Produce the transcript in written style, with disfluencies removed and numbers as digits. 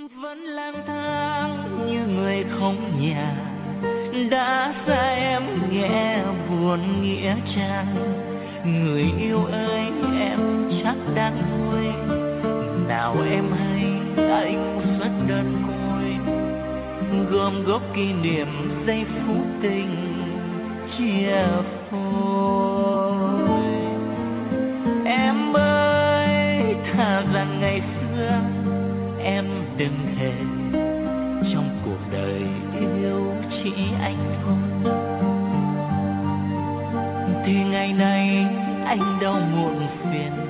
Vẫn lang thang như người không nhà, đã xa em nghe buồn nghĩa trang. Người yêu ơi em chắc đang vui, nào em hay anh rất đơn côi, gom góp kỷ niệm giây phút tình chia phôi. Em ơi thà rằng ngày xưa em đừng thề, trong cuộc đời yêu chỉ anh thôi, thì ngày nay anh đâu muộn phiền